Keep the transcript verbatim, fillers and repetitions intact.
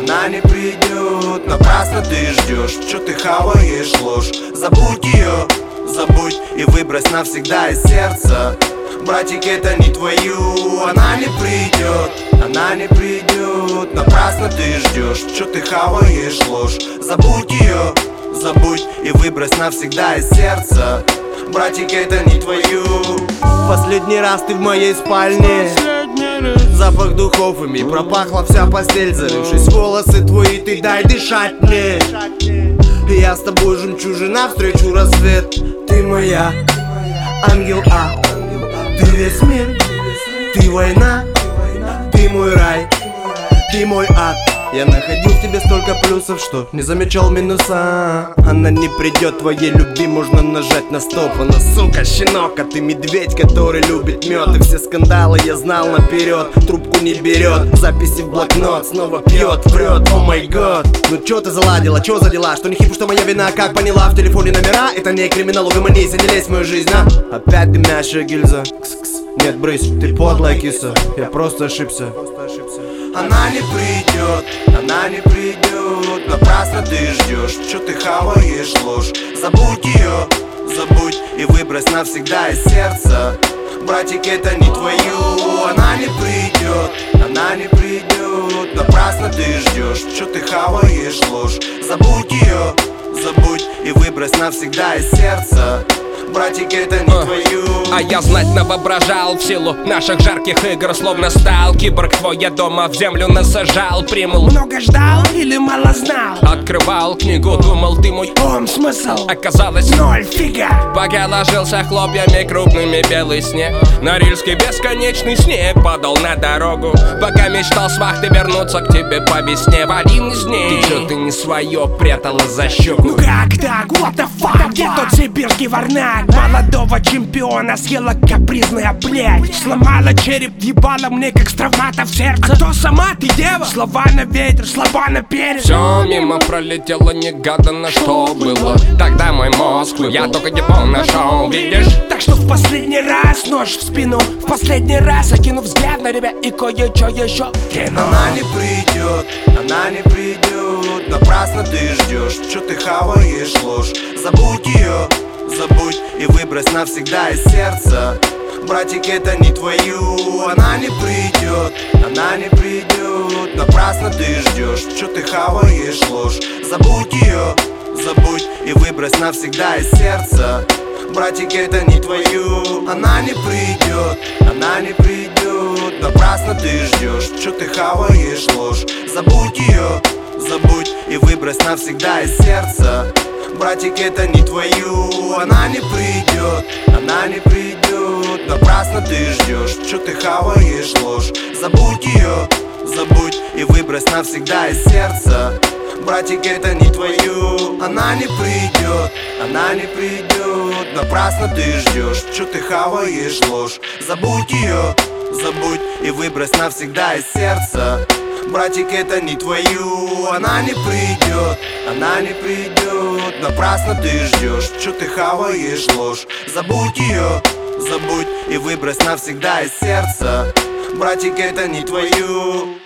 она не придет. Напрасно ты ждешь, что ты хаваешь ложь. Забудь ее, забудь и выбрось навсегда из сердца. Братик, это не твою, она не придет, она не придет. Напрасно ты ждешь, что ты хаваешь ложь. Забудь ее, забудь и выбрось навсегда из сердца. Братик, это не твою. Последний раз ты в моей спальне, запах духов ими пропахла вся постель. Залившись волосы твои, ты дай дышать мне. Я с тобой жемчужина, встречу рассвет. Ты моя, ангел А, ты весь мир, ты война, ты мой рай, ты мой ад. Я находил в тебе столько плюсов, что не замечал минуса. Она не придет, твоей любви можно нажать на стоп. Она сука, щенок, а ты медведь, который любит мед. И все скандалы я знал наперед. Трубку не берет, записи в блокнот. Снова пьет, врет, о май год. Ну чё ты заладила, чё за дела? Что не хипу, что моя вина, как поняла? В телефоне номера, это не криминал, угомонись, не лезь в мою жизнь, а? Опять дымящая гильза. Кс-кс. Нет, брысь, ты подлая киса. Я просто ошибся. Она не придет, она не придет. Напрасно ты ждешь, что ты хаваешь ложь. Забудь ее, забудь и выбрось навсегда из сердца. Братик, это не твою, она не придет, она не придет. Напрасно ты ждешь, что ты хаваешь ложь. Забудь ее, забудь и выбрось навсегда из сердца. Братик, это не uh. твою. А я знать навоображал в силу наших жарких игр. Словно стал киборг твой, я дома в землю насажал. Примул, много ждал или мало знал? Открывал книгу, думал ты мой ом, смысл оказалось ноль, фига. Пока ложился хлопьями крупными белый снег, Норильский бесконечный снег падал на дорогу. Пока мечтал с вахты вернуться к тебе по весне. В один из дней ты чё-то не свое прятала за щеку. Ну как так, what the fuck? Где тот сибирский варнак? Молодого чемпиона съела капризная блядь. Сломала череп, ебала мне как с травмата в сердце. А кто сама ты, дева? Слова на ветер, слова на перед. Все мимо пролетело негаданно, что было. Тогда мой мозг, ну я только его нашел, видишь? Так что в последний раз нож в спину, в последний раз окинув взгляд на ребят и кое-что еще кину. Она не придет, она не придет. Напрасно ты ждешь, что ты хаваешь ложь. Забудь ее, забудь и выбрось навсегда из сердца. Братик, это не твою, она не придет, она не придет. Напрасно ты ждешь, что ты хаваешь ложь. Забудь ее, забудь и выбрось навсегда из сердца. Братик, это не твою, она не придет, она не придет. Напрасно ты ждешь, что ты хаваешь ложь. Забудь ее, забудь и выбрось навсегда из сердца. Братик, это не твою, она не придет, она не придет. Напрасно ты ждешь, что ты хаваешь ложь. Забудь ее, забудь и выбрось навсегда из сердца. Братик, это не твою, она не придет, она не придет. Напрасно ты ждешь, что ты хаваешь ложь. Забудь ее, забудь и выбрось навсегда из сердца. Братик, это не твою, она не придет, она не придет. Напрасно ты ждешь, что ты хаваешь ложь. Забудь ее, забудь и выбрось навсегда из сердца. Братик, это не твою.